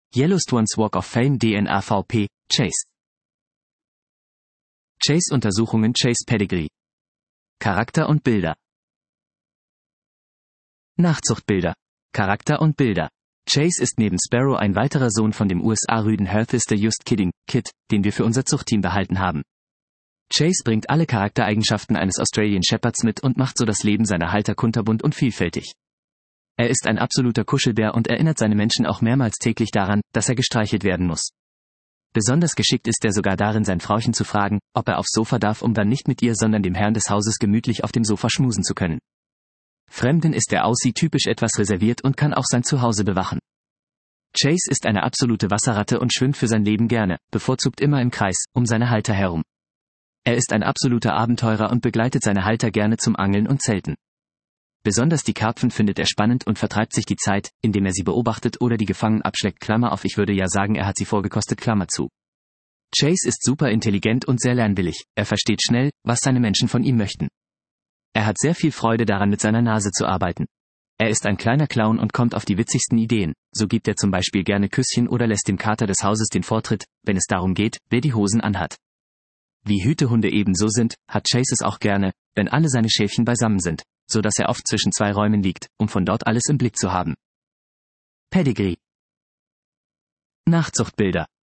Yellowstones Walk of Fame DNAVP, Chase. Chase-Untersuchungen Chase Pedigree. Charakter und Bilder. Nachzuchtbilder. Charakter und Bilder. Chase ist neben Sparrow ein weiterer Sohn von dem USA-Rüden Heathester Just Kidding, Kid, den wir für unser Zuchtteam behalten haben. Chase bringt alle Charaktereigenschaften eines Australian Shepherds mit und macht so das Leben seiner Halter kunterbunt und vielfältig. Er ist ein absoluter Kuschelbär und erinnert seine Menschen auch mehrmals täglich daran, dass er gestreichelt werden muss. Besonders geschickt ist er sogar darin, sein Frauchen zu fragen, ob er aufs Sofa darf, um dann nicht mit ihr, sondern dem Herrn des Hauses gemütlich auf dem Sofa schmusen zu können. Fremden ist er Aussie typisch etwas reserviert und kann auch sein Zuhause bewachen. Chase ist eine absolute Wasserratte und schwimmt für sein Leben gerne, bevorzugt immer im Kreis, um seine Halter herum. Er ist ein absoluter Abenteurer und begleitet seine Halter gerne zum Angeln und Zelten. Besonders die Karpfen findet er spannend und vertreibt sich die Zeit, indem er sie beobachtet oder die Gefangenen abschleckt, Klammer auf, ich würde ja sagen, er hat sie vorgekostet, Klammer zu. Chase ist super intelligent und sehr lernwillig, er versteht schnell, was seine Menschen von ihm möchten. Er hat sehr viel Freude daran, mit seiner Nase zu arbeiten. Er ist ein kleiner Clown und kommt auf die witzigsten Ideen, so gibt er zum Beispiel gerne Küsschen oder lässt dem Kater des Hauses den Vortritt, wenn es darum geht, wer die Hosen anhat. Wie Hütehunde ebenso sind, hat Chase es auch gerne, wenn alle seine Schäfchen beisammen sind, so dass er oft zwischen zwei Räumen liegt, um von dort alles im Blick zu haben. Pedigree. Nachzuchtbilder.